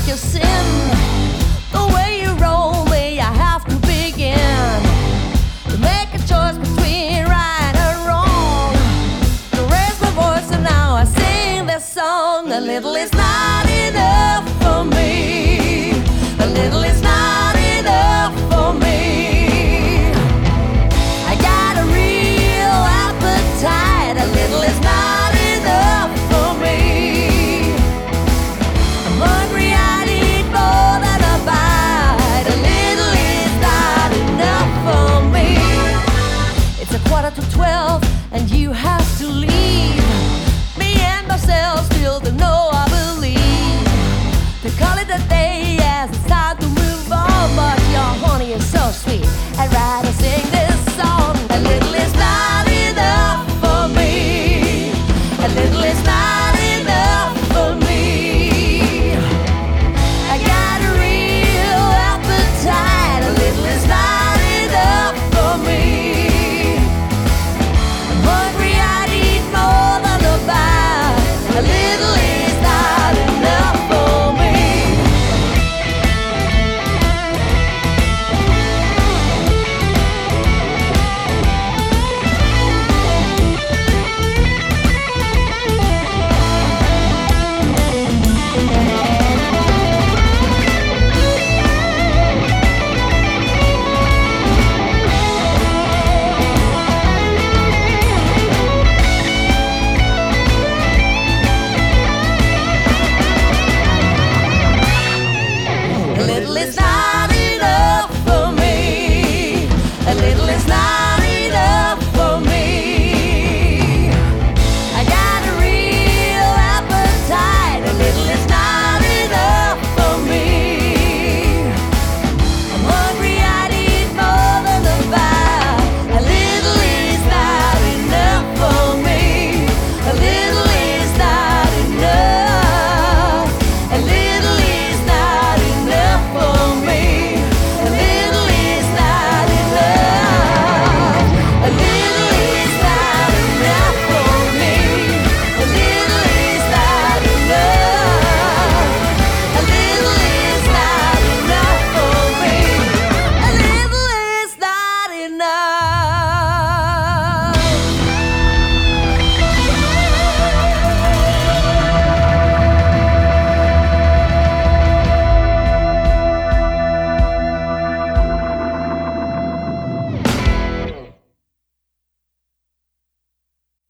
a sin. The way you roll me, I have to begin to make a choice between right and wrong. To raise my voice and now I sing this song. A little is not enough for me. A little is not enough for me. I got a real appetite. A little is not enough for me. I'm hungry, I need more than a bite. A little is not enough for me. It's 11:45 and you have to leave. Me and myself still don't know, I believe. They call it a day as it's time to move on. But your honey is so sweet, I'd rather sing this song. A little is not enough for me. A little is not